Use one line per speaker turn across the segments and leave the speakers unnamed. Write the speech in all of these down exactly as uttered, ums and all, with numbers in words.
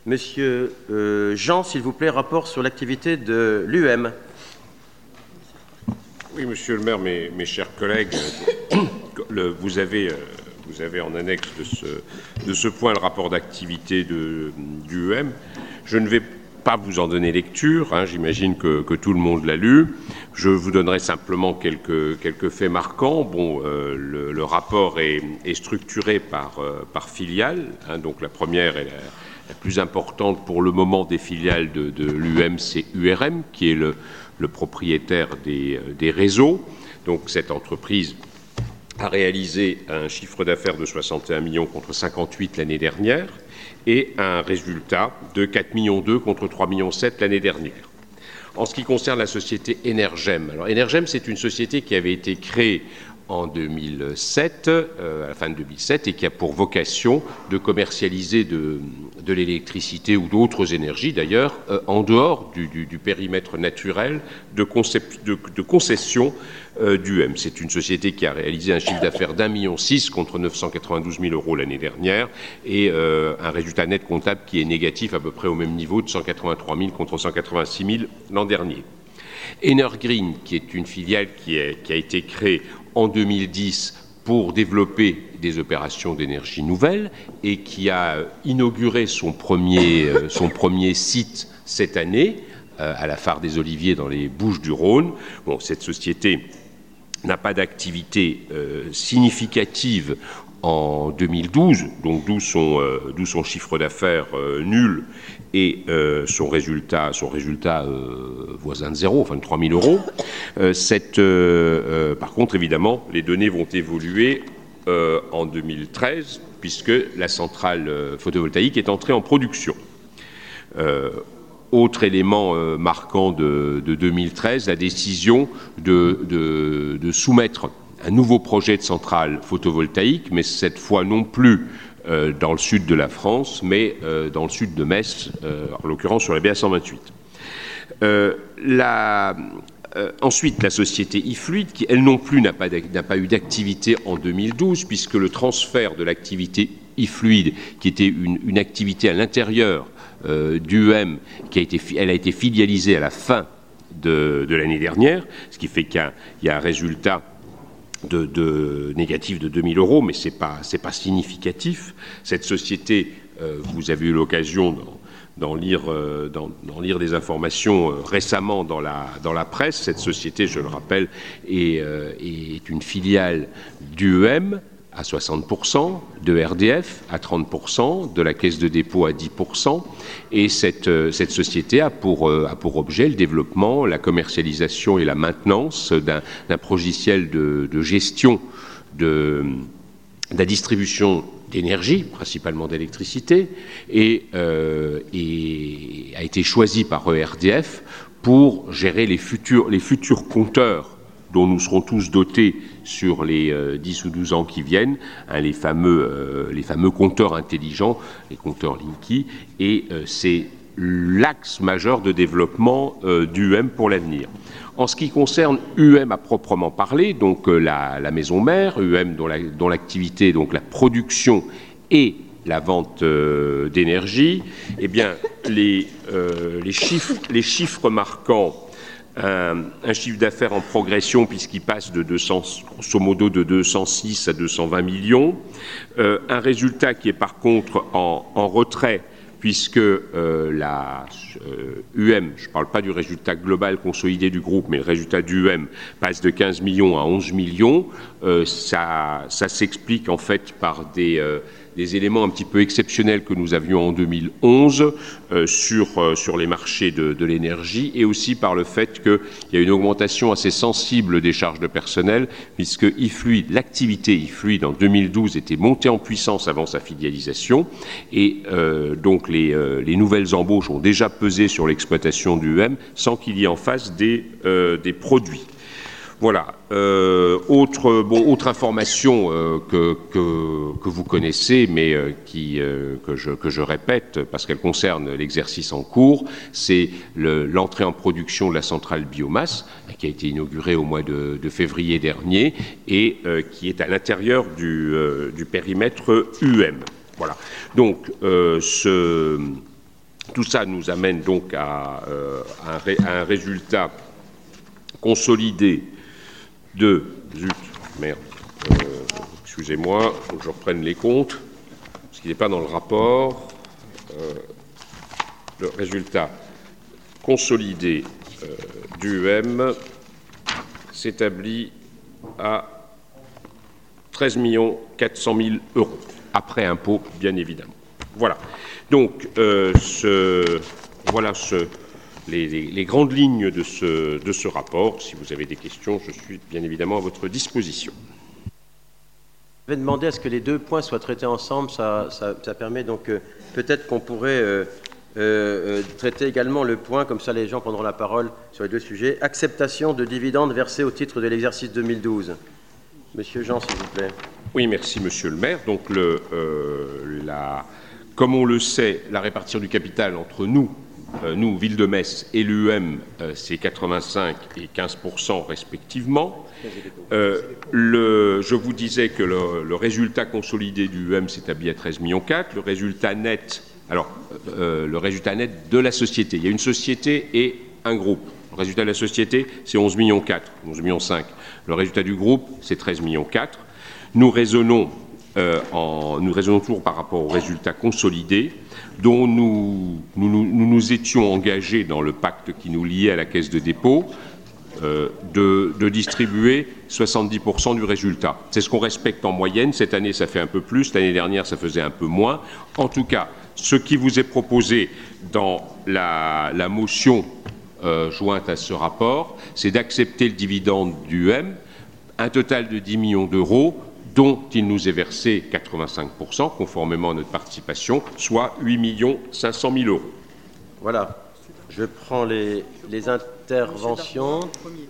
Monsieur euh, Jean, s'il vous plaît, rapport sur l'activité de l'U M.
Oui, monsieur le maire, mes, mes chers collègues, le, vous, avez, euh, vous avez en annexe de ce, de ce point le rapport d'activité de, du U M. Je ne vais pas vous en donner lecture, hein, j'imagine que, que tout le monde l'a lu. Je vous donnerai simplement quelques, quelques faits marquants. Bon, euh, le, le rapport est, est structuré par, euh, par filiale, hein, donc la première est la, la plus importante pour le moment des filiales de, de l'U M, c'est U R M, qui est le, le propriétaire des, des réseaux. Donc cette entreprise a réalisé un chiffre d'affaires de soixante et un millions contre cinquante-huit l'année dernière et un résultat de quatre virgule deux millions contre trois virgule sept millions l'année dernière. En ce qui concerne la société Energem, alors Energem, c'est une société qui avait été créée en deux mille sept, euh, à la fin de deux mille sept, et qui a pour vocation de commercialiser de, de l'électricité ou d'autres énergies, d'ailleurs, euh, en dehors du, du, du périmètre naturel de, concept, de, de concession euh, d'U M. C'est une société qui a réalisé un chiffre d'affaires d'un million six contre neuf cent quatre-vingt-douze mille euros l'année dernière et euh, un résultat net comptable qui est négatif à peu près au même niveau de cent quatre-vingt-trois mille contre cent quatre-vingt-six mille l'an dernier. Energreen, qui est une filiale qui, est, qui a été créée en deux mille dix pour développer des opérations d'énergie nouvelle et qui a inauguré son premier, son premier site cette année euh, à la Phare des Oliviers dans les Bouches-du-Rhône. Bon, cette société n'a pas d'activité euh, significative en deux mille douze, donc d'où son, euh, d'où son chiffre d'affaires euh, nul et euh, son résultat, son résultat euh, voisin de zéro, enfin de trois mille euros. Euh, cette, euh, euh, par contre, évidemment, les données vont évoluer euh, en deux mille treize, puisque la centrale euh, photovoltaïque est entrée en production. Euh, Autre élément euh, marquant de, de deux mille treize, la décision de, de, de soumettre un nouveau projet de centrale photovoltaïque, mais cette fois non plus euh, dans le sud de la France, mais euh, dans le sud de Metz, euh, en l'occurrence sur la B A cent vingt-huit. Euh, la, euh, ensuite, la société iFluid, qui elle non plus n'a pas, n'a pas eu d'activité en deux mille douze, puisque le transfert de l'activité iFluid, qui était une, une activité à l'intérieur euh, d'U M, qui a été, elle a été filialisée à la fin de, de l'année dernière, ce qui fait qu'il y a, il y a un résultat De, de négatif de deux mille euros, mais ce n'est pas, c'est pas significatif. Cette société, euh, vous avez eu l'occasion d'en, d'en, lire, euh, d'en, d'en lire des informations euh, récemment dans la, dans la presse. Cette société, je le rappelle, est, euh, est une filiale d'U E M à soixante pour cent, de R D F à trente pour cent, de la Caisse de dépôt à dix pour cent, et cette, cette société a pour, a pour objet le développement, la commercialisation et la maintenance d'un, d'un logiciel de, de gestion de, de la distribution d'énergie, principalement d'électricité, et, euh, et a été choisi par E R D F pour gérer les futurs, les futurs compteurs dont nous serons tous dotés sur les euh, dix ou douze ans qui viennent, hein, les, fameux, euh, les fameux compteurs intelligents, les compteurs Linky, et euh, c'est l'axe majeur de développement euh, d'U M pour l'avenir. En ce qui concerne U M à proprement parler, donc euh, la, la maison mère, U M dont, la, dont l'activité, donc la production et la vente euh, d'énergie, eh bien, les, euh, les, chiffres, les chiffres marquants, Un, un chiffre d'affaires en progression puisqu'il passe de deux cents, grosso modo de deux cent six à deux cent vingt millions, euh, un résultat qui est par contre en, en retrait puisque euh, la euh, U M, je ne parle pas du résultat global consolidé du groupe, mais le résultat du U M passe de quinze millions à onze millions. Euh, ça, ça s'explique en fait par des euh, des éléments un petit peu exceptionnels que nous avions en deux mille onze euh, sur, euh, sur les marchés de, de l'énergie et aussi par le fait qu'il y a une augmentation assez sensible des charges de personnel puisque iFluid, l'activité iFluid en deux mille douze était montée en puissance avant sa filialisation et euh, donc les, euh, les nouvelles embauches ont déjà pesé sur l'exploitation du U M sans qu'il y ait en face des, euh, des produits. Voilà. Euh, autre, bon, autre information euh, que, que, que vous connaissez, mais euh, qui, euh, que, je, que je répète parce qu'elle concerne l'exercice en cours, c'est le, l'entrée en production de la centrale biomasse qui a été inaugurée au mois de, de février dernier et euh, qui est à l'intérieur du, euh, du périmètre U M. Voilà. Donc, euh, ce... tout ça nous amène donc à, euh, à, un, ré, à un résultat consolidé de... Zut, merde, euh, excusez-moi, il faut que je reprenne les comptes, parce qu'il n'est pas dans le rapport. Euh, le résultat consolidé euh, du U M s'établit à treize millions quatre cent mille euros, après impôt, bien évidemment. Voilà. Donc, euh, ce, voilà ce, les, les, les grandes lignes de ce, de ce rapport. Si vous avez des questions, je suis bien évidemment à votre disposition.
Je vais demander à ce que les deux points soient traités ensemble. Ça, ça, ça permet donc euh, peut-être qu'on pourrait euh, euh, traiter également le point, comme ça les gens prendront la parole sur les deux sujets. Acceptation de dividendes versés au titre de l'exercice deux mille douze. Monsieur Jean, s'il vous plaît.
Oui, merci, monsieur le maire. Donc, le, euh, la, comme on le sait, la répartition du capital entre nous, euh, nous, Ville de Metz, et l'U M, euh, c'est quatre-vingt-cinq et quinze pour cent respectivement. Euh, le, je vous disais que le, le résultat consolidé du U M s'établit à treize virgule quatre millions. Le résultat net, alors, euh, le résultat net de la société. Il y a une société et un groupe. Le résultat de la société, c'est onze virgule quatre millions, onze virgule cinq millions. Le résultat du groupe, c'est treize virgule quatre millions. Nous raisonnons, euh, en, nous raisonnons toujours par rapport au résultat consolidé, dont nous nous, nous nous, nous étions engagés dans le pacte qui nous liait à la Caisse de dépôt, euh, de, de distribuer soixante-dix pour cent du résultat. C'est ce qu'on respecte en moyenne. Cette année, ça fait un peu plus. L'année dernière, ça faisait un peu moins. En tout cas, ce qui vous est proposé dans la, la motion euh, jointe à ce rapport, c'est d'accepter le dividende du U M, un total de dix millions d'euros, dont il nous est versé quatre-vingt-cinq pour cent, conformément à notre participation, soit huit millions cinq cent mille euros.
Voilà. Je prends les, les interventions.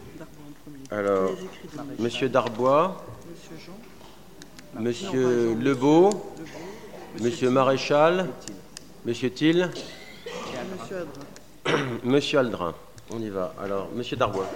Alors, Monsieur Darbois, Monsieur Lebeau, Monsieur Maréchal, Monsieur Thiel, Monsieur Aldrin. On y va. Alors, Monsieur Darbois.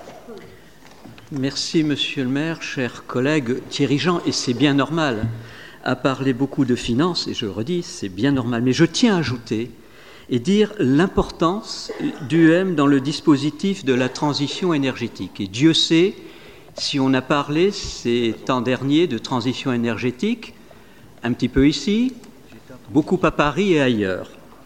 Merci, Monsieur le maire, chers collègues. Thierry Jean, et c'est bien normal, a parlé beaucoup de finances, et je le redis, c'est bien normal. Mais je tiens à ajouter et dire l'importance du U M dans le dispositif de la transition énergétique. Et Dieu sait si on a parlé ces temps derniers de transition énergétique, un petit peu ici, beaucoup à Paris et ailleurs.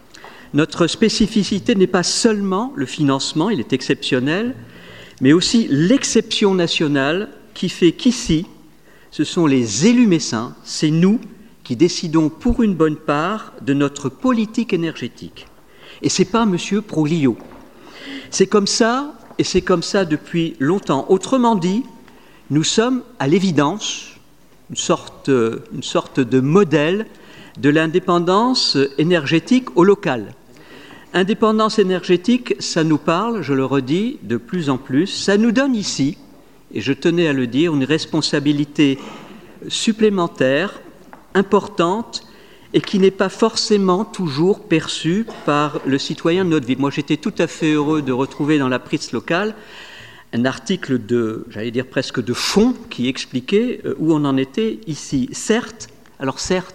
Notre spécificité n'est pas seulement le financement, il est exceptionnel, mais aussi l'exception nationale qui fait qu'ici, ce sont les élus messins, c'est nous qui décidons pour une bonne part de notre politique énergétique. Et ce n'est pas M. Proglio. C'est comme ça, et c'est comme ça depuis longtemps. Autrement dit, nous sommes à l'évidence une sorte, une sorte de modèle de l'indépendance énergétique au local. Indépendance énergétique, ça nous parle, je le redis, de plus en plus. Ça nous donne ici, et je tenais à le dire, une responsabilité supplémentaire, importante, et qui n'est pas forcément toujours perçue par le citoyen de notre ville. Moi, j'étais tout à fait heureux de retrouver dans la presse locale un article de, j'allais dire presque de fond, qui expliquait où on en était ici. Certes, alors certes,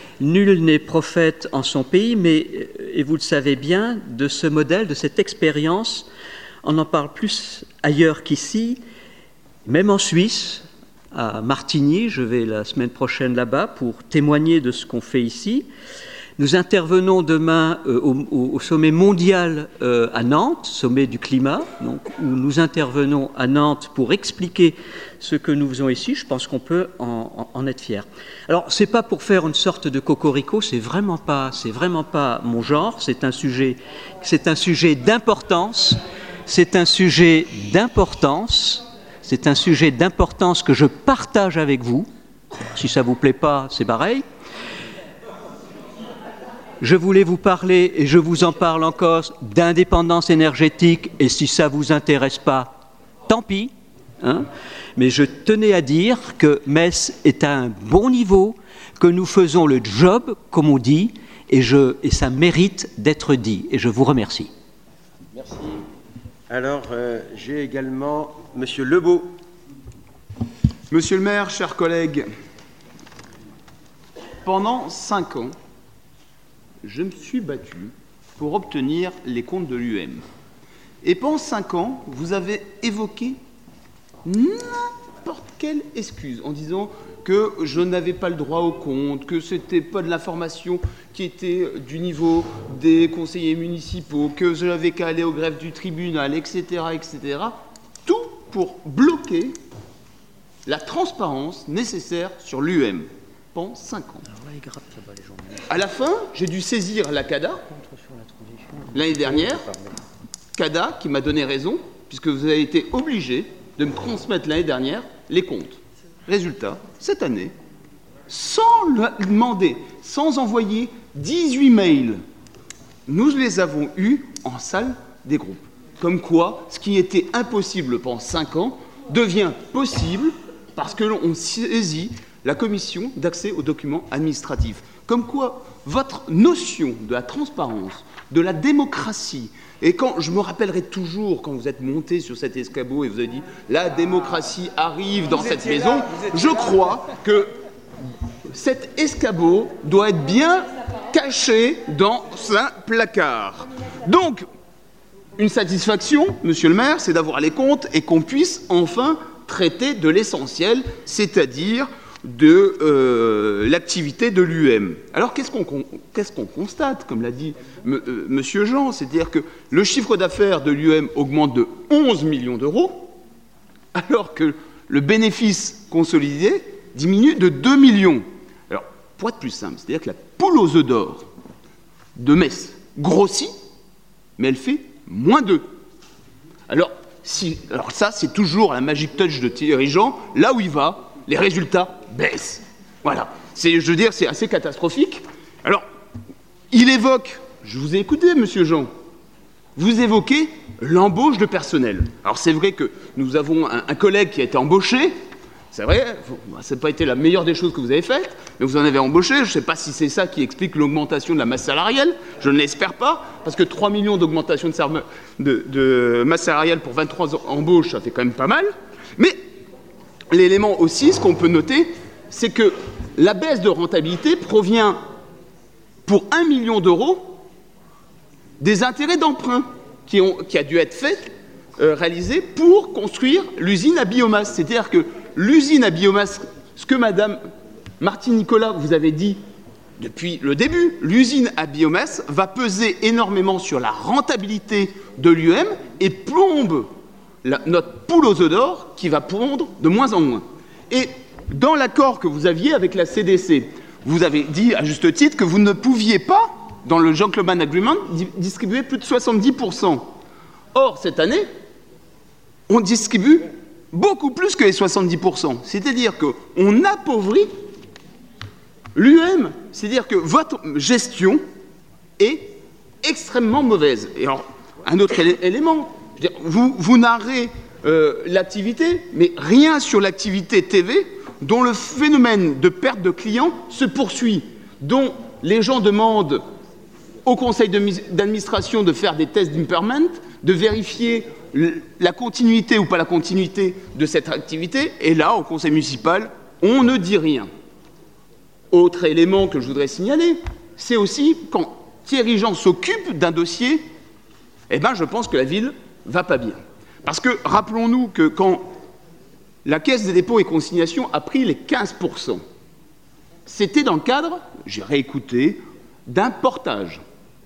nul n'est prophète en son pays, mais, et vous le savez bien, de ce modèle, de cette expérience, on en parle plus ailleurs qu'ici, même en Suisse, à Martigny, je vais la semaine prochaine là-bas pour témoigner de ce qu'on fait ici. Nous intervenons demain euh, au, au sommet mondial euh, à Nantes, sommet du climat, donc, où nous intervenons à Nantes pour expliquer ce que nous faisons ici. Je pense qu'on peut en, en, en être fiers. Alors, c'est pas pour faire une sorte de cocorico, c'est vraiment pas, c'est vraiment pas mon genre. C'est un sujet, c'est un sujet d'importance. C'est un sujet d'importance. C'est un sujet d'importance que je partage avec vous. Si ça vous plaît pas, c'est pareil. Je voulais vous parler, et je vous en parle encore, d'indépendance énergétique, et si ça ne vous intéresse pas, tant pis. Hein, mais je tenais à dire que Metz est à un bon niveau, que nous faisons le job, comme on dit, et, je, et ça mérite d'être dit. Et je vous remercie.
Merci. Alors, euh, j'ai également Monsieur Lebeau.
Monsieur le maire, chers collègues, pendant cinq ans, je me suis battu pour obtenir les comptes de l'U M. Et pendant cinq ans, vous avez évoqué n'importe quelle excuse en disant que je n'avais pas le droit au compte, que ce n'était pas de l'information qui était du niveau des conseillers municipaux, que je n'avais qu'à aller au greffe du tribunal, et cetera, et cetera. Tout pour bloquer la transparence nécessaire sur l'U M pendant cinq ans. À la fin, j'ai dû saisir la CADA l'année dernière, CADA qui m'a donné raison, puisque vous avez été obligé de me transmettre l'année dernière les comptes. Résultat, cette année, sans le demander, sans envoyer dix-huit mails, nous les avons eus en salle des groupes. Comme quoi, ce qui était impossible pendant cinq ans devient possible parce que l'on saisit la commission d'accès aux documents administratifs. Comme quoi, votre notion de la transparence, de la démocratie, et quand je me rappellerai toujours, quand vous êtes monté sur cet escabeau et vous avez dit « la démocratie arrive dans cette maison », je crois que cet escabeau doit être bien caché dans un placard. Donc, une satisfaction, monsieur le maire, c'est d'avoir les comptes et qu'on puisse enfin traiter de l'essentiel, c'est-à-dire de euh, l'activité de l'U M. Alors, qu'est-ce qu'on qu'est-ce qu'on constate, comme l'a dit m- euh, monsieur Jean, c'est-à-dire que le chiffre d'affaires de l'U M augmente de onze millions d'euros, alors que le bénéfice consolidé diminue de deux millions. Alors, pour être plus simple, c'est-à-dire que la poule aux œufs d'or de Metz grossit, mais elle fait moins deux. Alors, si, alors ça, c'est toujours la magic touch de Thierry Jean. Là où il va, les résultats baissent. Voilà. C'est, je veux dire, c'est assez catastrophique. Alors, il évoque, je vous ai écouté, monsieur Jean, vous évoquez l'embauche de personnel. Alors, c'est vrai que nous avons un, un collègue qui a été embauché. C'est vrai, ça n'a pas été la meilleure des choses que vous avez faites, mais vous en avez embauché. Je ne sais pas si c'est ça qui explique l'augmentation de la masse salariale. Je ne l'espère pas, parce que trois millions d'augmentation de, de, de masse salariale pour vingt-trois embauches, ça fait quand même pas mal. Mais l'élément aussi, ce qu'on peut noter, c'est que la baisse de rentabilité provient, pour un million d'euros, des intérêts d'emprunt qui, ont, qui a dû être fait, euh, réalisé pour construire l'usine à biomasse. C'est-à-dire que l'usine à biomasse, ce que Madame Martine Nicolas vous avait dit depuis le début, l'usine à biomasse va peser énormément sur la rentabilité de l'U M et plombe la, notre poule aux œufs d'or qui va pondre de moins en moins. Et dans l'accord que vous aviez avec la C D C, vous avez dit à juste titre que vous ne pouviez pas, dans le Gentleman Agreement, distribuer plus de soixante-dix pour cent. Or, cette année, on distribue beaucoup plus que les soixante-dix pour cent. C'est-à-dire qu'on appauvrit l'U M. C'est-à-dire que votre gestion est extrêmement mauvaise. Et alors, un autre élément, je veux dire, vous, vous narrez euh, l'activité, mais rien sur l'activité T V, dont le phénomène de perte de clients se poursuit, dont les gens demandent au conseil d'administration de faire des tests d'impairment, de vérifier la continuité ou pas la continuité de cette activité, et là, au conseil municipal, on ne dit rien. Autre élément que je voudrais signaler, c'est aussi quand Thierry Jean s'occupe d'un dossier, eh ben, je pense que la ville va pas bien. Parce que, rappelons-nous que quand la Caisse des dépôts et consignations a pris les quinze pour cent, c'était dans le cadre, j'ai réécouté, d'un portage.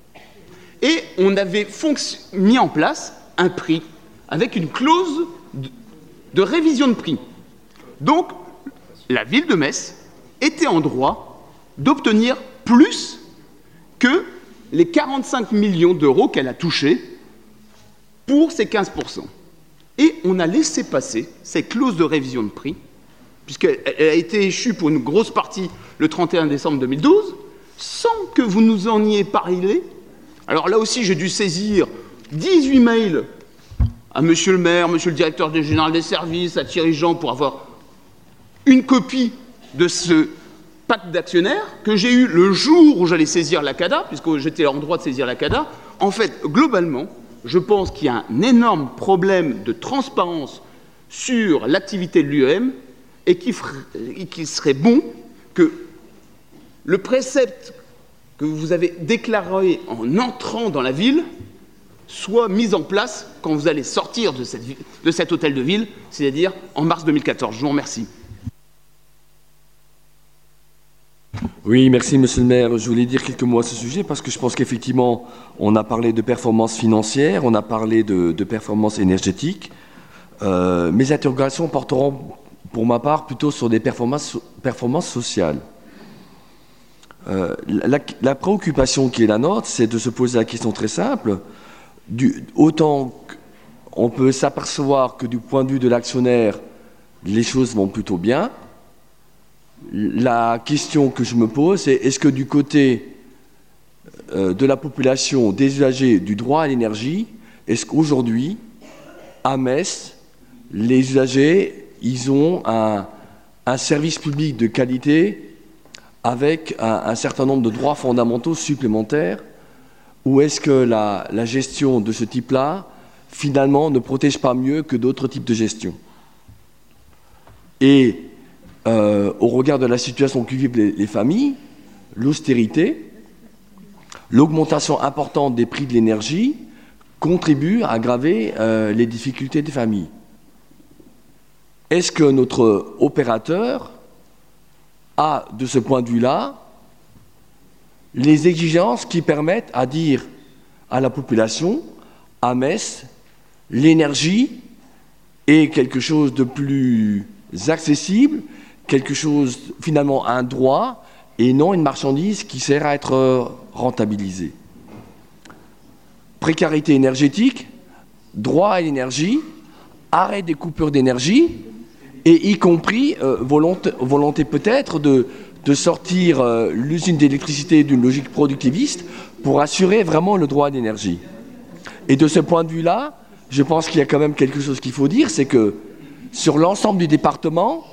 Et on avait mis en place un prix avec une clause de, de révision de prix. Donc, la ville de Metz était en droit d'obtenir plus que les quarante-cinq millions d'euros qu'elle a touchés pour ces quinze pour cent. Et on a laissé passer cette clause de révision de prix, puisqu'elle a été échue pour une grosse partie le trente et un décembre deux mille douze, sans que vous nous en ayez parlé. Alors là aussi, j'ai dû saisir dix-huit mails à monsieur le maire, monsieur le directeur général des services, à Thierry Jean, pour avoir une copie de ce pacte d'actionnaires que j'ai eu le jour où j'allais saisir la CADA, puisque j'étais en droit de saisir la CADA. En fait, globalement, je pense qu'il y a un énorme problème de transparence sur l'activité de l'U M et qu'il serait bon que le précepte que vous avez déclarées en entrant dans la ville soient mises en place quand vous allez sortir de, cette, de cet hôtel de ville, c'est-à-dire en mars deux mille quatorze. Je vous remercie.
Oui, merci Monsieur le maire. Je voulais dire quelques mots à ce sujet parce que je pense qu'effectivement, on a parlé de performance financière, on a parlé de, de performance énergétique. Euh, mes interrogations porteront, pour ma part, plutôt sur des performances, performances sociales. Euh, la, la préoccupation qui est la nôtre, c'est de se poser la question très simple. Du, autant qu'on peut s'apercevoir que du point de vue de l'actionnaire, les choses vont plutôt bien. La question que je me pose, c'est est-ce que du côté euh, de la population, des usagers du droit à l'énergie, est-ce qu'aujourd'hui, à Metz, les usagers, ils ont un, un service public de qualité avec un, un certain nombre de droits fondamentaux supplémentaires, ou est-ce que la, la gestion de ce type-là, finalement, ne protège pas mieux que d'autres types de gestion? Et Euh, au regard de la situation que vivent les, les familles, l'austérité, l'augmentation importante des prix de l'énergie contribue à aggraver euh, les difficultés des familles. Est-ce que notre opérateur a, de ce point de vue-là, les exigences qui permettent à dire à la population, à Metz, l'énergie est quelque chose de plus accessible, quelque chose, finalement, un droit, et non une marchandise qui sert à être rentabilisée. Précarité énergétique, droit à l'énergie, arrêt des coupures d'énergie, et y compris euh, volonté, volonté peut-être de, de sortir euh, l'usine d'électricité d'une logique productiviste pour assurer vraiment le droit à l'énergie. Et de ce point de vue-là, je pense qu'il y a quand même quelque chose qu'il faut dire, c'est que sur l'ensemble du département,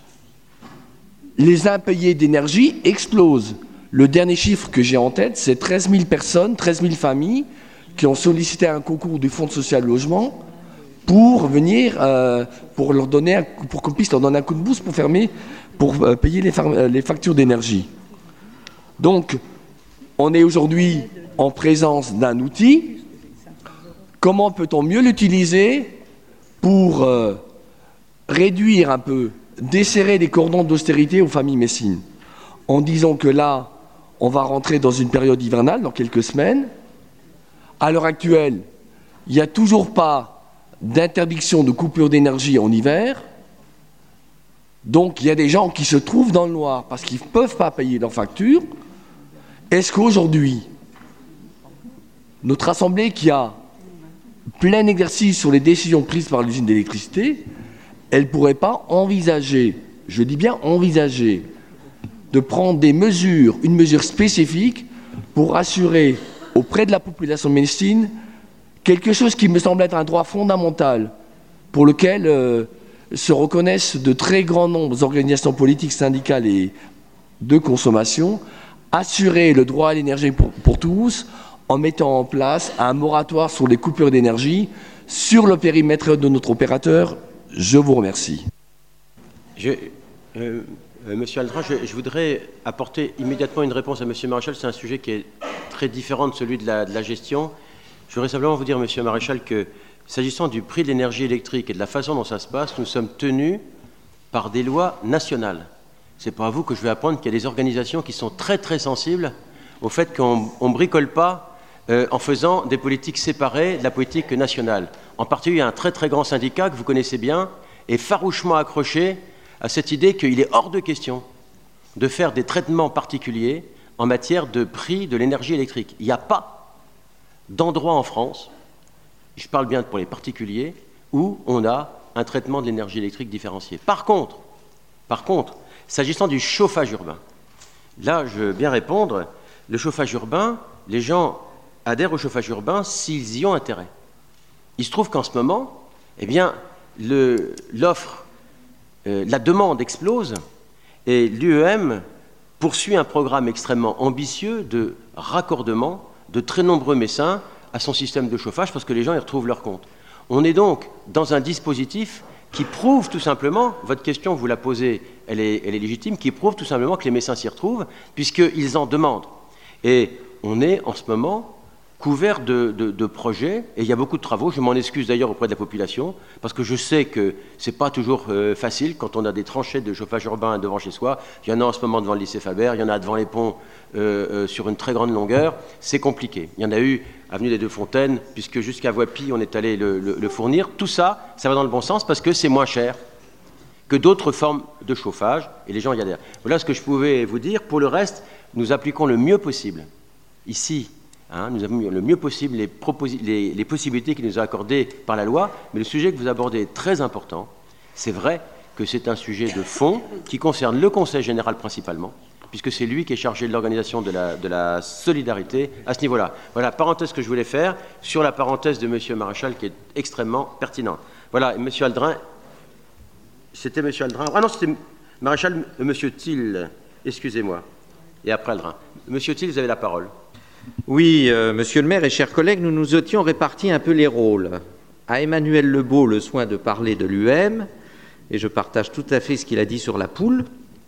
les impayés d'énergie explosent. Le dernier chiffre que j'ai en tête, c'est treize mille personnes, treize mille familles qui ont sollicité un concours du Fonds social logement pour venir, euh, pour leur donner, un, pour qu'on puisse leur donner un coup de boost pour fermer, pour euh, payer les, les factures d'énergie. Donc, on est aujourd'hui en présence d'un outil. Comment peut-on mieux l'utiliser pour euh, réduire un peu, desserrer les cordons d'austérité aux familles messines, en disant que là, on va rentrer dans une période hivernale dans quelques semaines. À l'heure actuelle, il n'y a toujours pas d'interdiction de coupure d'énergie en hiver. Donc, il y a des gens qui se trouvent dans le noir parce qu'ils ne peuvent pas payer leurs factures. Est-ce qu'aujourd'hui, notre Assemblée qui a plein exercice sur les décisions prises par l'usine d'électricité, elle ne pourrait pas envisager, je dis bien envisager, de prendre des mesures, une mesure spécifique pour assurer auprès de la population messine quelque chose qui me semble être un droit fondamental pour lequel euh, se reconnaissent de très grands nombres d'organisations politiques, syndicales et de consommation, assurer le droit à l'énergie pour, pour tous en mettant en place un moratoire sur les coupures d'énergie sur le périmètre de notre opérateur. Je vous remercie.
Je, euh, euh, Monsieur Aldrin, je, je voudrais apporter immédiatement une réponse à Monsieur Maréchal. C'est un sujet qui est très différent de celui de la, de la gestion. Je voudrais simplement vous dire, Monsieur Maréchal, que s'agissant du prix de l'énergie électrique et de la façon dont ça se passe, nous sommes tenus par des lois nationales. C'est pas à vous que je vais apprendre qu'il y a des organisations qui sont très très sensibles au fait qu'on ne bricole pas euh, en faisant des politiques séparées de la politique nationale. En particulier, un très très grand syndicat que vous connaissez bien est farouchement accroché à cette idée qu'il est hors de question de faire des traitements particuliers en matière de prix de l'énergie électrique. Il n'y a pas d'endroit en France, je parle bien pour les particuliers, où on a un traitement de l'énergie électrique différencié. Par contre, par contre, s'agissant du chauffage urbain, là, je veux bien répondre, le chauffage urbain, les gens adhèrent au chauffage urbain s'ils y ont intérêt. Il se trouve qu'en ce moment, eh bien, le, l'offre, euh, la demande explose et l'U E M poursuit un programme extrêmement ambitieux de raccordement de très nombreux Messins à son système de chauffage parce que les gens y retrouvent leur compte. On est donc dans un dispositif qui prouve tout simplement, votre question, vous la posez, elle est, elle est légitime, qui prouve tout simplement que les Messins s'y retrouvent puisqu'ils en demandent. Et on est en ce moment couvert de, de, de projets, et il y a beaucoup de travaux. Je m'en excuse d'ailleurs auprès de la population, parce que je sais que ce n'est pas toujours euh, facile quand on a des tranchées de chauffage urbain devant chez soi. Il y en a en ce moment devant le lycée Faber, il y en a devant les ponts euh, euh, sur une très grande longueur. C'est compliqué. Il y en a eu avenue des Deux Fontaines, puisque jusqu'à Voipy, on est allé le, le, le fournir. Tout ça, ça va dans le bon sens, parce que c'est moins cher que d'autres formes de chauffage, et les gens y adhèrent. Voilà ce que je pouvais vous dire. Pour le reste, nous appliquons le mieux possible, ici, hein, nous avons mis le mieux possible les, les, les possibilités qui nous sont accordées par la loi, mais le sujet que vous abordez est très important. C'est vrai que c'est un sujet de fond qui concerne le Conseil général principalement, puisque c'est lui qui est chargé de l'organisation de la, de la solidarité à ce niveau-là. Voilà, parenthèse que je voulais faire sur la parenthèse de M. Maréchal qui est extrêmement pertinente. Voilà, M. Aldrin... C'était M. Aldrin. Ah non, c'était Maréchal, M. Thiel, excusez-moi. Et après Aldrin. M. Thiel, vous avez la parole.
Oui, euh, Monsieur le maire et chers collègues, nous nous étions répartis un peu les rôles. À Emmanuel Lebeau, le soin de parler de l'U M, et je partage tout à fait ce qu'il a dit sur la poule.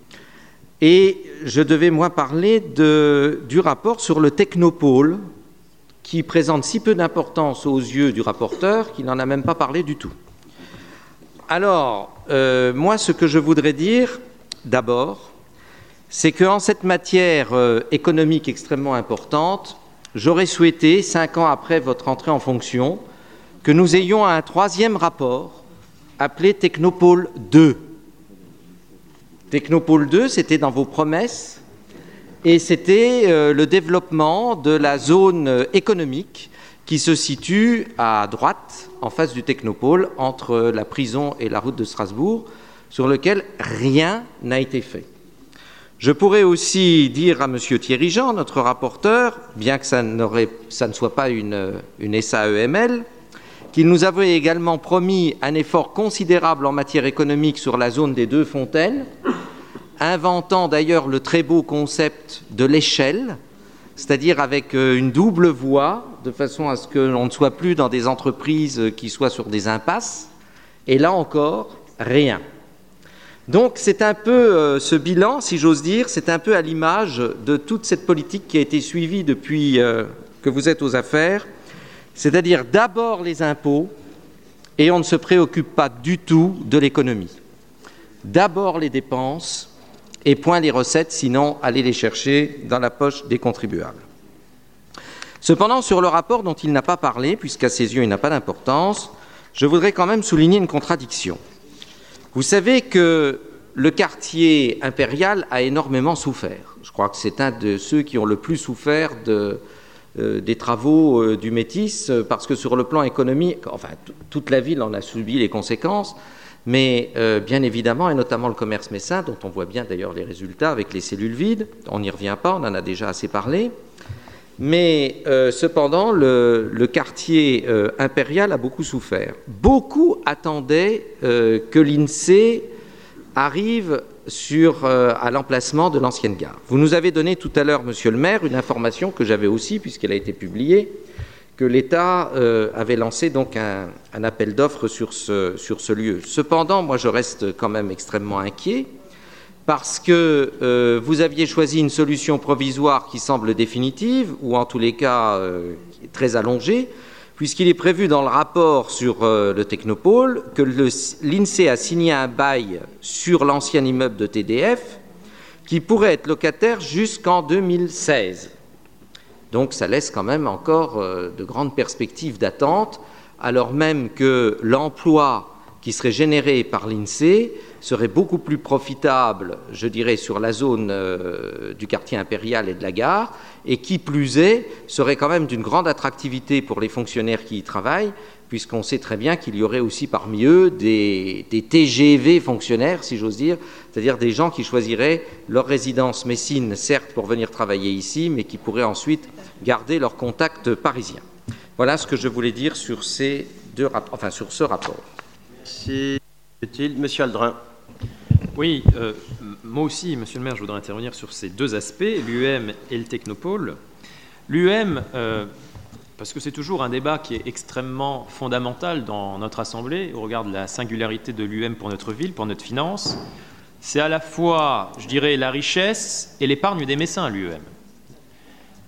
Et je devais, moi, parler de, du rapport sur le technopôle, qui présente si peu d'importance aux yeux du rapporteur qu'il n'en a même pas parlé du tout. Alors, euh, moi, ce que je voudrais dire, d'abord, c'est qu'en cette matière euh, économique extrêmement importante, j'aurais souhaité, cinq ans après votre entrée en fonction, que nous ayons un troisième rapport appelé Technopôle deux. Technopôle deux, c'était dans vos promesses, et c'était euh, le développement de la zone euh, économique qui se situe à droite, en face du Technopôle, entre la prison et la route de Strasbourg, sur lequel rien n'a été fait. Je pourrais aussi dire à M. Thierry Jean, notre rapporteur, bien que ça, ça ne soit pas une, une S A E M L, qu'il nous avait également promis un effort considérable en matière économique sur la zone des Deux Fontaines, inventant d'ailleurs le très beau concept de l'échelle, c'est-à-dire avec une double voie, de façon à ce qu'on ne soit plus dans des entreprises qui soient sur des impasses. Et là encore, rien. Donc c'est un peu euh, ce bilan, si j'ose dire, c'est un peu à l'image de toute cette politique qui a été suivie depuis euh, que vous êtes aux affaires, c'est-à-dire d'abord les impôts, et on ne se préoccupe pas du tout de l'économie. D'abord les dépenses, et point les recettes, sinon aller les chercher dans la poche des contribuables. Cependant, sur le rapport dont il n'a pas parlé, puisqu'à ses yeux il n'a pas d'importance, je voudrais quand même souligner une contradiction. Vous savez que le quartier impérial a énormément souffert. Je crois que c'est un de ceux qui ont le plus souffert de, euh, des travaux euh, du Métis, parce que sur le plan économique, enfin, t- toute la ville en a subi les conséquences, mais euh, bien évidemment, et notamment le commerce messin, dont on voit bien d'ailleurs les résultats avec les cellules vides, on n'y revient pas, on en a déjà assez parlé, mais euh, cependant, le, le quartier euh, impérial a beaucoup souffert. Beaucoup attendaient euh, que l'INSEE arrive sur, euh, à l'emplacement de l'ancienne gare. Vous nous avez donné tout à l'heure, monsieur le maire, une information que j'avais aussi, puisqu'elle a été publiée, que l'État euh, avait lancé donc un, un appel d'offres sur ce, sur ce lieu. Cependant, moi je reste quand même extrêmement inquiet parce que euh, vous aviez choisi une solution provisoire qui semble définitive, ou en tous les cas euh, très allongée, puisqu'il est prévu dans le rapport sur euh, le Technopôle que le, l'INSEE a signé un bail sur l'ancien immeuble de T D F qui pourrait être locataire jusqu'en deux mille seize. Donc ça laisse quand même encore euh, de grandes perspectives d'attente, alors même que l'emploi qui serait généré par l'INSEE serait beaucoup plus profitable, je dirais, sur la zone euh, du quartier impérial et de la gare, et qui plus est, serait quand même d'une grande attractivité pour les fonctionnaires qui y travaillent, puisqu'on sait très bien qu'il y aurait aussi parmi eux des, des T G V fonctionnaires, si j'ose dire, c'est-à-dire des gens qui choisiraient leur résidence messine, certes pour venir travailler ici, mais qui pourraient ensuite garder leur contact parisien. Voilà ce que je voulais dire sur, ces deux rap- enfin, sur ce rapport.
Merci. Monsieur Aldrin.
Oui, euh, moi aussi, monsieur le maire, je voudrais intervenir sur ces deux aspects, l'U M et le Technopôle. L'U M, euh, parce que c'est toujours un débat qui est extrêmement fondamental dans notre Assemblée, au regard de la singularité de l'U M pour notre ville, pour notre finance, c'est à la fois, je dirais, la richesse et l'épargne des Messins, l'U M.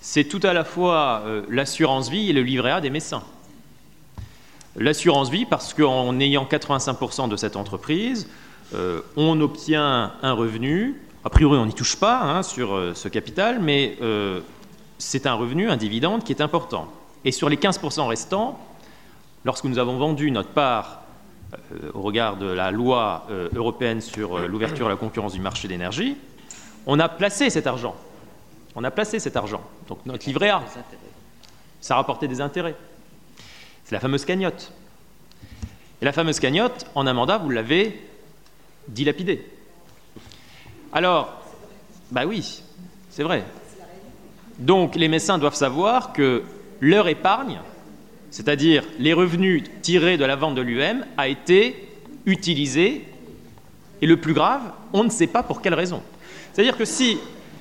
c'est tout à la fois euh, l'assurance vie et le livret A des médecins. L'assurance vie, parce qu'en ayant quatre-vingt-cinq pour cent de cette entreprise, euh, on obtient un revenu. A priori, on n'y touche pas hein, sur euh, ce capital, mais euh, c'est un revenu, un dividende qui est important. Et sur les quinze pour cent restants, lorsque nous avons vendu notre part euh, au regard de la loi euh, européenne sur euh, l'ouverture à la concurrence du marché de l'énergie, on a placé cet argent. On a placé cet argent. Donc notre livret A, ça a rapporté des intérêts. C'est la fameuse cagnotte. Et la fameuse cagnotte, en un mandat, vous l'avez dilapidée. Alors, bah oui, c'est vrai. Donc les médecins doivent savoir que leur épargne, c'est-à-dire les revenus tirés de la vente de l'U M, a été utilisée, et le plus grave, on ne sait pas pour quelle raison. C'est-à-dire que si,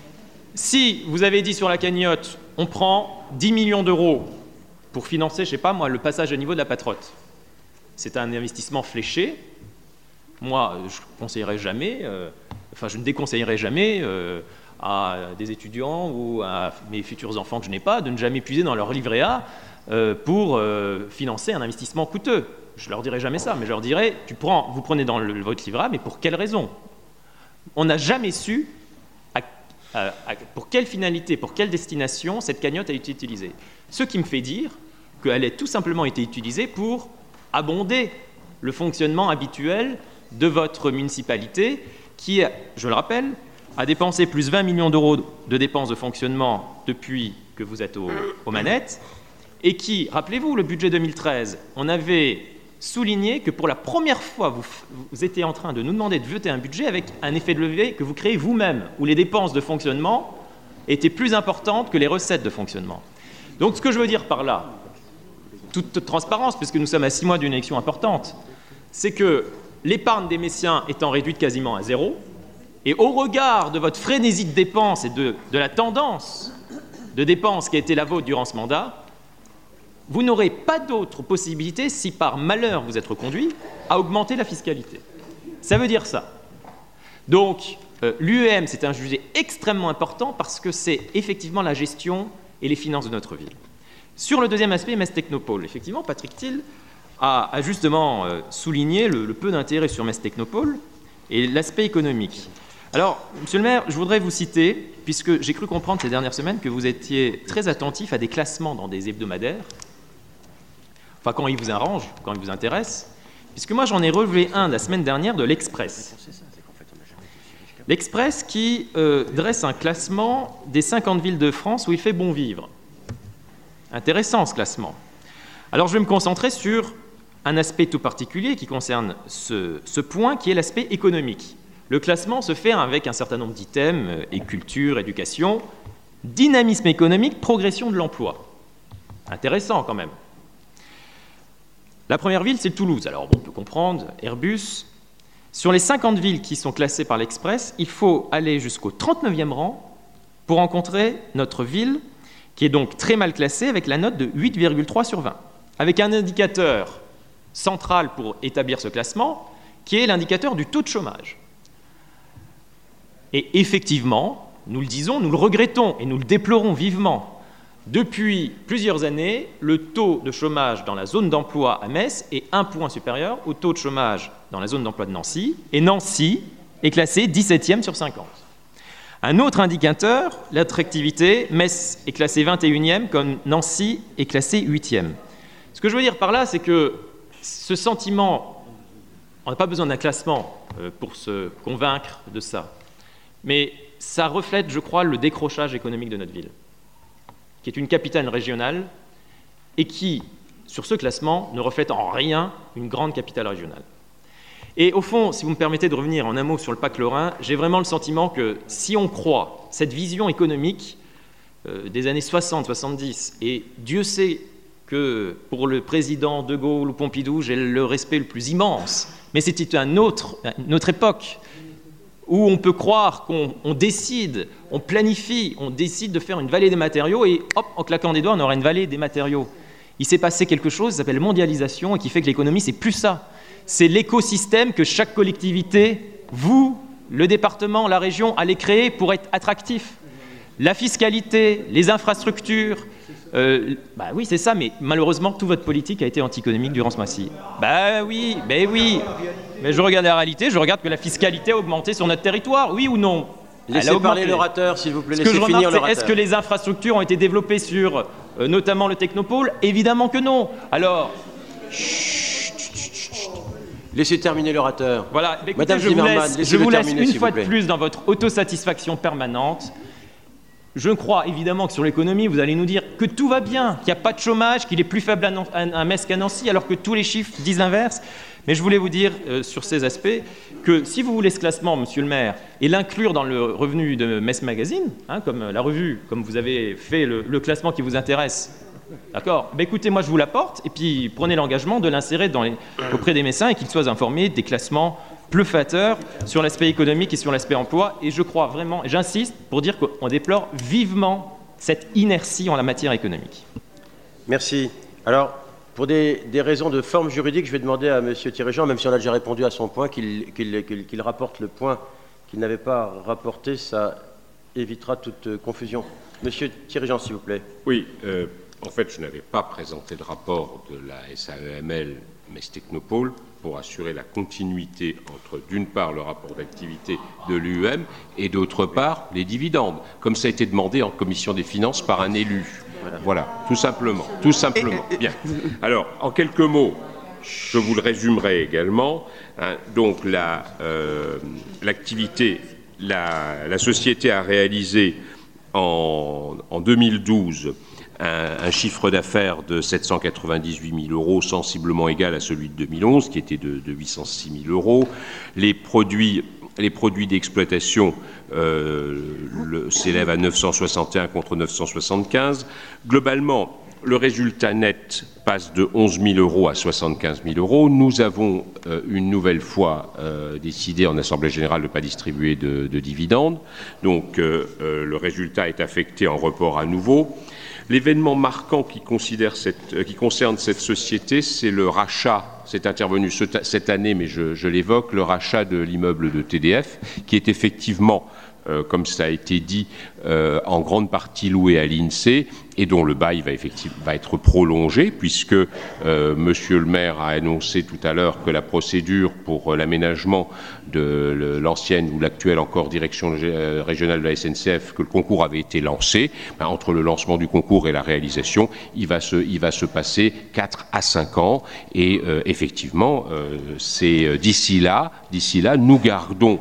si vous avez dit sur la cagnotte, on prend dix millions d'euros pour financer, je ne sais pas moi, le passage à niveau de la Patrotte, c'est un investissement fléché. Moi, je ne conseillerais jamais, euh, enfin je ne déconseillerais jamais euh, à des étudiants ou à mes futurs enfants que je n'ai pas de ne jamais puiser dans leur livret A euh, pour euh, financer un investissement coûteux. Je ne leur dirai jamais ça, mais je leur dirai, tu prends, vous prenez dans le, votre livret A, mais pour quelle raison? On n'a jamais su à, à, à, pour quelle finalité, pour quelle destination cette cagnotte a été utilisée. Ce qui me fait dire qu'elle a tout simplement été utilisée pour abonder le fonctionnement habituel de votre municipalité qui, je le rappelle, a dépensé plus vingt millions d'euros de dépenses de fonctionnement depuis que vous êtes au, aux manettes et qui, rappelez-vous, le budget deux mille treize, on avait souligné que pour la première fois, vous, vous étiez en train de nous demander de voter un budget avec un effet de levier que vous créez vous-même, où les dépenses de fonctionnement étaient plus importantes que les recettes de fonctionnement. Donc ce que je veux dire par là, toute transparence, puisque nous sommes à six mois d'une élection importante, c'est que l'épargne des médecins étant réduite quasiment à zéro, et au regard de votre frénésie de dépenses et de, de la tendance de dépenses qui a été la vôtre durant ce mandat, vous n'aurez pas d'autre possibilité, si par malheur vous êtes reconduit, à augmenter la fiscalité. Ça veut dire ça. Donc, euh, l'U E M, c'est un sujet extrêmement important parce que c'est effectivement la gestion et les finances de notre ville. Sur le deuxième aspect, Metz Technopole, effectivement, Patrick Thill a, a justement euh, souligné le, le peu d'intérêt sur Metz Technopole et l'aspect économique. Alors, monsieur le maire, je voudrais vous citer, puisque j'ai cru comprendre ces dernières semaines que vous étiez très attentif à des classements dans des hebdomadaires, enfin quand il vous arrange, quand il vous intéresse, puisque moi j'en ai relevé un la semaine dernière de l'Express. L'Express qui euh, dresse un classement des cinquante villes de France où il fait bon vivre. Intéressant ce classement. Alors je vais me concentrer sur un aspect tout particulier qui concerne ce, ce point, qui est l'aspect économique. Le classement se fait avec un certain nombre d'items, et culture, éducation, dynamisme économique, progression de l'emploi. Intéressant quand même. La première ville, c'est Toulouse. Alors bon, on peut comprendre, Airbus. Sur les cinquante villes qui sont classées par l'Express, il faut aller jusqu'au trente-neuvième rang pour rencontrer notre ville, qui est donc très mal classée, avec la note de huit virgule trois sur vingt. Avec un indicateur central pour établir ce classement, qui est l'indicateur du taux de chômage. Et effectivement, nous le disons, nous le regrettons et nous le déplorons vivement. Depuis plusieurs années, le taux de chômage dans la zone d'emploi à Metz est un point supérieur au taux de chômage dans la zone d'emploi de Nancy, et Nancy est classée dix-septième sur cinquante. Un autre indicateur, l'attractivité, Metz est classée vingt et unième, comme Nancy est classée huitième. Ce que je veux dire par là, c'est que ce sentiment, on n'a pas besoin d'un classement pour se convaincre de ça, mais ça reflète, je crois, le décrochage économique de notre ville, qui est une capitale régionale et qui, sur ce classement, ne reflète en rien une grande capitale régionale. Et au fond, si vous me permettez de revenir en un mot sur le pacte lorrain, j'ai vraiment le sentiment que si on croit cette vision économique euh, des années soixante soixante-dix, et Dieu sait que pour le président de Gaulle ou Pompidou, j'ai le respect le plus immense, mais c'était un autre, une autre époque, où on peut croire qu'on on décide, on planifie, on décide de faire une vallée des matériaux et hop, en claquant des doigts, on aura une vallée des matériaux. Il s'est passé quelque chose qui s'appelle mondialisation et qui fait que l'économie, c'est plus ça. C'est l'écosystème que chaque collectivité, vous, le département, la région, allez créer pour être attractif. La fiscalité, les infrastructures, euh, bah oui, c'est ça, mais malheureusement, toute votre politique a été anti-économique durant ce mois-ci. Bah oui, ben oui. Mais je regarde la réalité, je regarde que la fiscalité a augmenté sur notre territoire, oui ou non?
Laissez parler l'orateur, s'il vous plaît,
laissez
finir l'orateur.
Est-ce que les infrastructures ont été développées sur, euh, notamment le Technopôle? Évidemment que non. Alors...
Laissez terminer l'orateur.
Voilà, écoutez,
Madame
je vous
Zimmermann,
laisse,
laissez
je vous laisse
terminer,
une
s'il
fois
vous
de
plaît.
plus dans votre autosatisfaction permanente. Je crois évidemment que sur l'économie, vous allez nous dire que tout va bien, qu'il n'y a pas de chômage, qu'il est plus faible à, à Metz qu'à Nancy, alors que tous les chiffres disent l'inverse. Mais je voulais vous dire euh, sur ces aspects que si vous voulez ce classement, monsieur le maire, et l'inclure dans le revenu de Metz Magazine, hein, comme la revue, comme vous avez fait le, le classement qui vous intéresse, d'accord, ben écoutez, moi je vous l'apporte, et puis prenez l'engagement de l'insérer dans les, auprès des Messins et qu'ils soient informés des classements plus flatteur sur l'aspect économique et sur l'aspect emploi. Et je crois vraiment, et j'insiste pour dire qu'on déplore vivement cette inertie en la matière économique.
Merci. Alors, pour des, des raisons de forme juridique, je vais demander à M. Thierry-Jean, même si on a déjà répondu à son point, qu'il qu'il, qu'il, qu'il rapporte le point qu'il n'avait pas rapporté. Ça évitera toute confusion. Monsieur Thierry-Jean, s'il vous plaît.
Oui, euh, en fait, je n'avais pas présenté le rapport de la S A E M L Metz Technopôle pour assurer la continuité entre, d'une part, le rapport d'activité de l'U E M et, d'autre part, les dividendes, comme ça a été demandé en commission des finances par un élu. Voilà, voilà, tout simplement, tout simplement. Bien. Alors, en quelques mots, je vous le résumerai également. Hein, donc, la, euh, l'activité, la, la société a réalisé en, en deux mille douze un, un chiffre d'affaires de sept cent quatre-vingt-dix-huit mille euros, sensiblement égal à celui de deux mille onze, qui était de, de huit cent six mille euros. Les produits, les produits d'exploitation euh, s'élèvent à neuf cent soixante et un contre neuf cent soixante-quinze. Globalement, le résultat net passe de onze mille euros à soixante-quinze mille euros. Nous avons euh, une nouvelle fois euh, décidé en Assemblée générale de ne pas distribuer de, de dividendes. Donc euh, euh, le résultat est affecté en report à nouveau. L'événement marquant qui, considère cette, euh, qui concerne cette société, c'est le rachat, c'est intervenu ce, cette année, mais je, je l'évoque, le rachat de l'immeuble de T D F, qui est effectivement, euh, comme ça a été dit, euh, en grande partie loué à l'INSEE, et dont le bail va, effectivement, va être prolongé, puisque euh, Monsieur le maire a annoncé tout à l'heure que la procédure pour euh, l'aménagement de l'ancienne ou l'actuelle encore direction euh, régionale de la S N C F, que le concours avait été lancé. Ben, entre le lancement du concours et la réalisation, il va se, il va se passer quatre à cinq ans, et euh, effectivement, euh, c'est d'ici là, d'ici là, nous gardons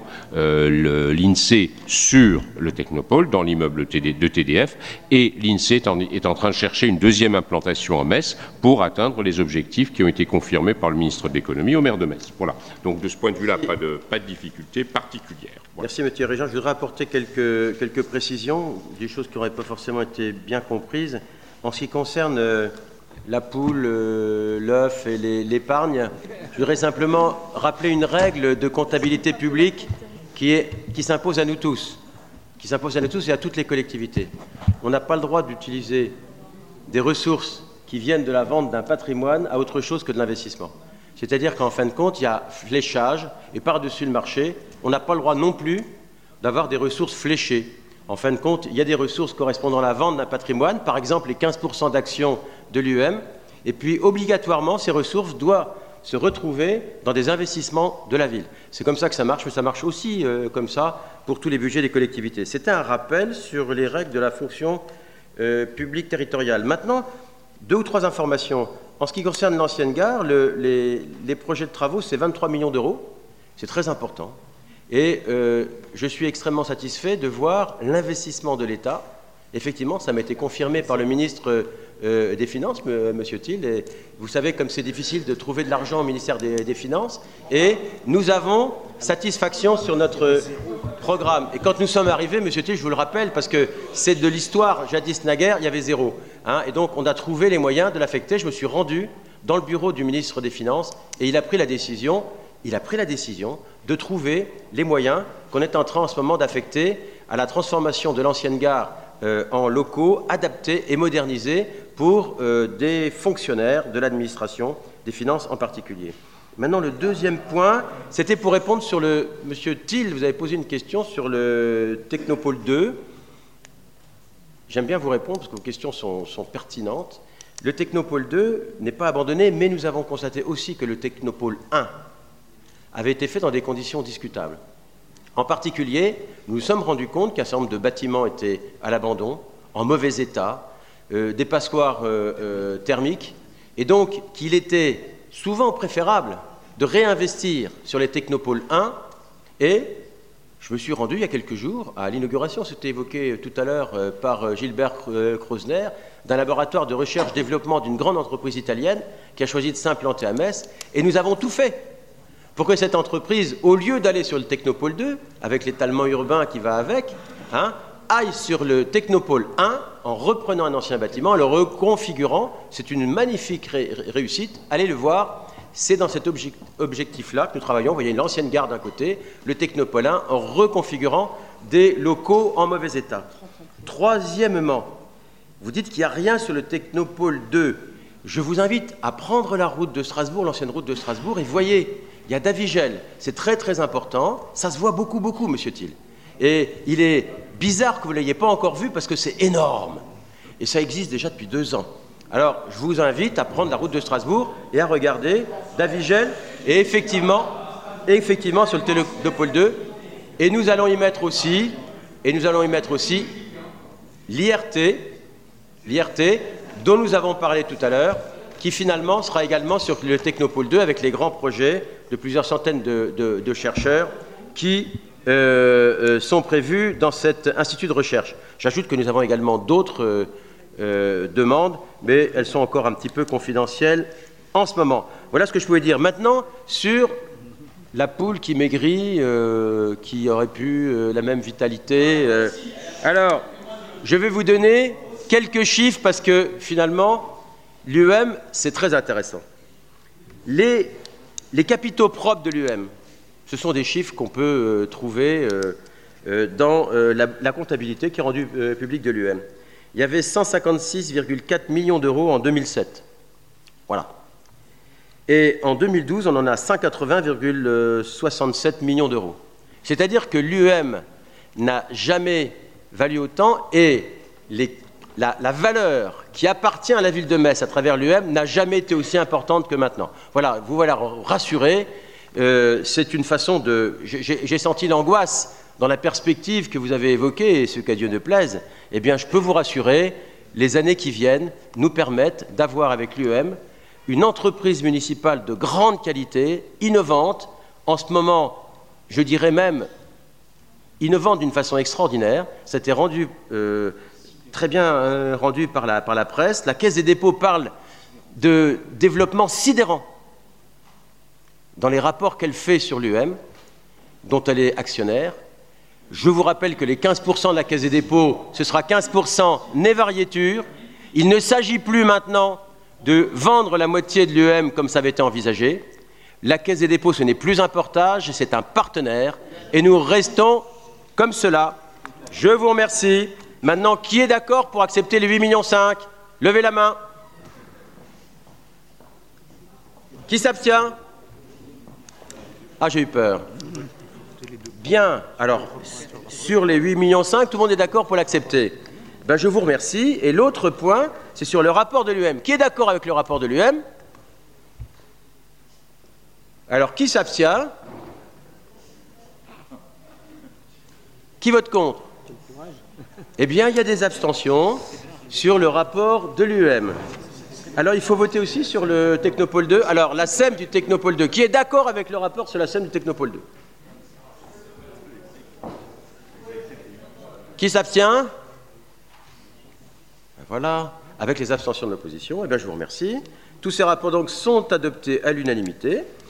euh, l'INSEE sur le Technopôle, dans l'immeuble de T D F, et l'INSEE est en est en train de chercher une deuxième implantation en Metz pour atteindre les objectifs qui ont été confirmés par le ministre de l'Économie au maire de Metz. Voilà. Donc de ce point de vue-là, pas de, pas de difficulté particulière. Voilà.
Merci, M. Régent. Je voudrais apporter quelques, quelques précisions, des choses qui n'auraient pas forcément été bien comprises. En ce qui concerne euh, la poule, euh, l'œuf et l'épargne, je voudrais simplement rappeler une règle de comptabilité publique qui, est, qui s'impose à nous tous. qui s'impose à nous tous et à toutes les collectivités. On n'a pas le droit d'utiliser des ressources qui viennent de la vente d'un patrimoine à autre chose que de l'investissement. C'est-à-dire qu'en fin de compte, il y a fléchage, et par-dessus le marché, on n'a pas le droit non plus d'avoir des ressources fléchées. En fin de compte, il y a des ressources correspondant à la vente d'un patrimoine, par exemple les quinze pour cent d'actions de l'U E M, et puis obligatoirement, ces ressources doivent se retrouver dans des investissements de la ville. C'est comme ça que ça marche, mais ça marche aussi euh, comme ça pour tous les budgets des collectivités. C'était un rappel sur les règles de la fonction euh, publique territoriale. Maintenant, deux ou trois informations. En ce qui concerne l'ancienne gare, le, les, les projets de travaux, c'est vingt-trois millions d'euros. C'est très important. Et euh, je suis extrêmement satisfait de voir l'investissement de l'État. Effectivement, ça m'a été confirmé par le ministre euh, des Finances, M. Thiel. Et vous savez comme c'est difficile de trouver de l'argent au ministère des, des Finances. Et nous avons satisfaction sur notre programme. Et quand nous sommes arrivés, M. Thiel, je vous le rappelle, parce que c'est de l'histoire, jadis naguère, il y avait zéro. Hein, et donc, on a trouvé les moyens de l'affecter. Je me suis rendu dans le bureau du ministre des Finances et il a pris la décision, il a pris la décision de trouver les moyens qu'on est en train en ce moment d'affecter à la transformation de l'ancienne gare Euh, en locaux adaptés et modernisés pour euh, des fonctionnaires de l'administration, des finances en particulier. Maintenant, le deuxième point, c'était pour répondre sur le... Monsieur Thiel, vous avez posé une question sur le Technopôle deux. j'aime bien vous répondre parce que vos questions sont, sont pertinentes. Le Technopôle deux n'est pas abandonné, mais nous avons constaté aussi que le Technopôle un avait été fait dans des conditions discutables. En particulier, nous nous sommes rendus compte qu'un certain nombre de bâtiments étaient à l'abandon, en mauvais état, euh, des passoires euh, euh, thermiques, et donc qu'il était souvent préférable de réinvestir sur les Technopoles un, et je me suis rendu il y a quelques jours à l'inauguration, c'était évoqué tout à l'heure euh, par Gilbert Kreuzner, d'un laboratoire de recherche-développement d'une grande entreprise italienne qui a choisi de s'implanter à Metz, et nous avons tout fait pour que cette entreprise, au lieu d'aller sur le Technopôle deux, avec l'étalement urbain qui va avec, hein, aille sur le Technopôle un en reprenant un ancien bâtiment, en le reconfigurant. C'est une magnifique ré réussite. Allez le voir. C'est dans cet obje objectif-là que nous travaillons. Vous voyez l'ancienne gare d'un côté, le Technopôle un, en reconfigurant des locaux en mauvais état. Troisièmement, vous dites qu'il n'y a rien sur le Technopôle deux. Je vous invite à prendre la route de Strasbourg, l'ancienne route de Strasbourg, et voyez, il y a Davigel, c'est très très important, ça se voit beaucoup beaucoup, monsieur Thiel. Et il est bizarre que vous ne l'ayez pas encore vu parce que c'est énorme. Et ça existe déjà depuis deux ans. Alors, je vous invite à prendre la route de Strasbourg et à regarder Davigel, et effectivement, et effectivement sur le Technopôle deux, et nous allons y mettre aussi, et nous allons y mettre aussi l'I R T, l'I R T, dont nous avons parlé tout à l'heure, qui finalement sera également sur le Technopôle deux avec les grands projets de plusieurs centaines de, de, de chercheurs qui euh, euh, sont prévus dans cet institut de recherche. J'ajoute que nous avons également d'autres euh, euh, demandes, mais elles sont encore un petit peu confidentielles en ce moment. Voilà ce que je pouvais dire. Maintenant, sur la poule qui maigrit, euh, qui aurait pu euh, la même vitalité. Euh. Alors, je vais vous donner quelques chiffres parce que finalement, l'U E M, c'est très intéressant. Les, les capitaux propres de l'U E M, ce sont des chiffres qu'on peut euh, trouver euh, euh, dans euh, la, la comptabilité qui est rendue euh, publique de l'U E M. Il y avait cent cinquante-six virgule quatre millions d'euros en deux mille sept. Voilà. Et en deux mille douze, on en a cent quatre-vingts virgule soixante-sept millions d'euros. C'est-à-dire que l'U E M n'a jamais valu autant et les La, la valeur qui appartient à la ville de Metz à travers l'U E M n'a jamais été aussi importante que maintenant. Voilà, vous voilà rassurés. Euh, c'est une façon de... J'ai senti l'angoisse dans la perspective que vous avez évoquée, et ce qu'à Dieu ne plaise. Eh bien, je peux vous rassurer, les années qui viennent nous permettent d'avoir avec l'U E M une entreprise municipale de grande qualité, innovante, en ce moment, je dirais même, innovante d'une façon extraordinaire. C'était rendu... Euh, très bien euh, rendu par la, par la presse. La Caisse des dépôts parle de développement sidérant dans les rapports qu'elle fait sur l'U E M, dont elle est actionnaire. Je vous rappelle que les quinze pour cent de la Caisse des dépôts, ce sera quinze pour cent nez variéture. Il ne s'agit plus maintenant de vendre la moitié de l'U E M comme ça avait été envisagé. La Caisse des dépôts, ce n'est plus un portage, c'est un partenaire. Et nous restons comme cela. Je vous remercie. Maintenant, qui est d'accord pour accepter les huit virgule cinq millions? Levez la main. Qui s'abstient? Ah, j'ai eu peur. Bien. Alors, sur les huit virgule cinq millions, tout le monde est d'accord pour l'accepter. Ben, je vous remercie. Et l'autre point, c'est sur le rapport de l'U E M. Qui est d'accord avec le rapport de l'U E M? Alors, qui s'abstient? Qui vote contre? Eh bien, il y a des abstentions sur le rapport de l'U E M. Alors, il faut voter aussi sur le Technopôle deux. Alors, la S E M du Technopôle deux. Qui est d'accord avec le rapport sur la S E M du Technopôle deux? Qui s'abstient? Voilà. Avec les abstentions de l'opposition, eh bien, je vous remercie. Tous ces rapports donc sont adoptés à l'unanimité.